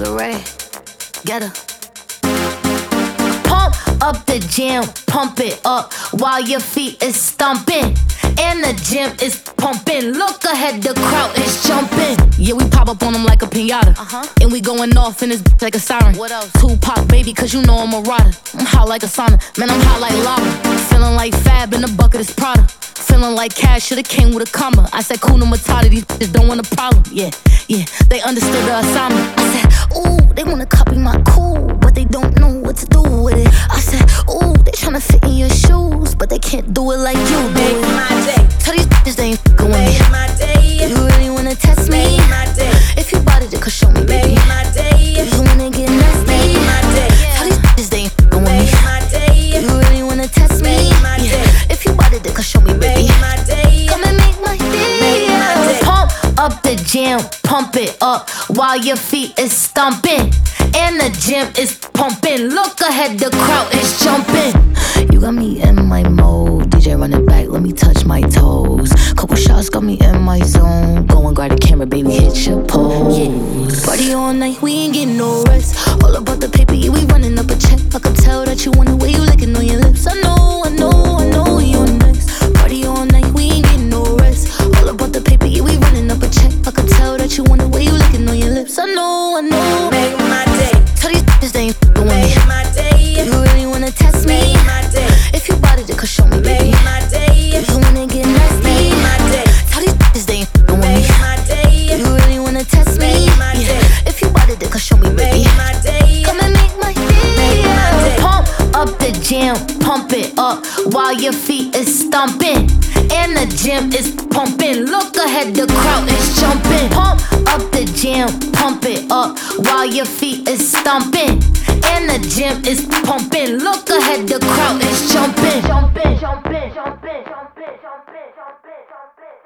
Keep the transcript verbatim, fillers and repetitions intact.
Lorraine, get her. Pump up the jam, pump it up while your feet is stomping. And the gym is pumping. Look ahead, the crowd is jumping. Yeah, we pop up on them like a pinata. Uh-huh. And we going off in this bitch like a siren. What else? Tupac, baby, cause you know I'm a rider. I'm hot like a sauna, man, I'm hot like lava. Feeling like Fab in the bucket is Prada. Feeling like cash should've came with a comma. I said, Kuna Matata, these bitches don't want a problem. Yeah, yeah, they understood the assignment. I said, ooh, they wanna copy my cool, but they don't know what to do with it. I said, ooh, they tryna fit in your shoes, but they can't do it like you do. Make my day. Tell these bitches they ain't f***ing with me. Make my day. You really wanna test me? Make my day. If you bought it, could show me, baby. Make my day. You wanna get nasty? Make my day. Tell these bitches they ain't f***ing with me. Make my day. You really wanna test me? Make my day. If you bought it, could show me, baby. Make my day. Come and make my day. Make my day. Pump up the jam, pump it up while your feet is stomping. And the gym is pumping. Look ahead, the crowd is jumping. You got me in my mode. D J run it back, let me touch my toes. Couple shots got me in my zone. Go and grab the camera, baby, hit your pose. Yeah. Party all night, we ain't getting no rest. All about the paper, yeah, we running up a check. I can tell that you want the way you licking on your lips. I know, I know, I know you're next. Party all night, we ain't getting no rest. All about the paper, yeah, we running up a check. I can tell that you want the way you licking on your lips. I know, I know. Make my day. Tell these bitches they ain't f***ing with me. Make my day. You really wanna test me? Make my day. If you bought it, could show me, baby. Make my day. You wanna get nasty? Make my day. Tell these bitches they ain't f***ing with me. Make my day. You really wanna test me? Make my day. If you bought it, could show me, baby. Make my day. Come and make my day. Make my day. Pump up the jam, pump it up while your feet is stomping. And the gym is pumping. Look ahead, the crowd is jumping. Pump up the jam, pump it up while your feet is stomping. And the gym is pumping. Look ahead, the crowd is jumping. Jumping, jumping, jumping, jumping, jumping, jumping, jumping.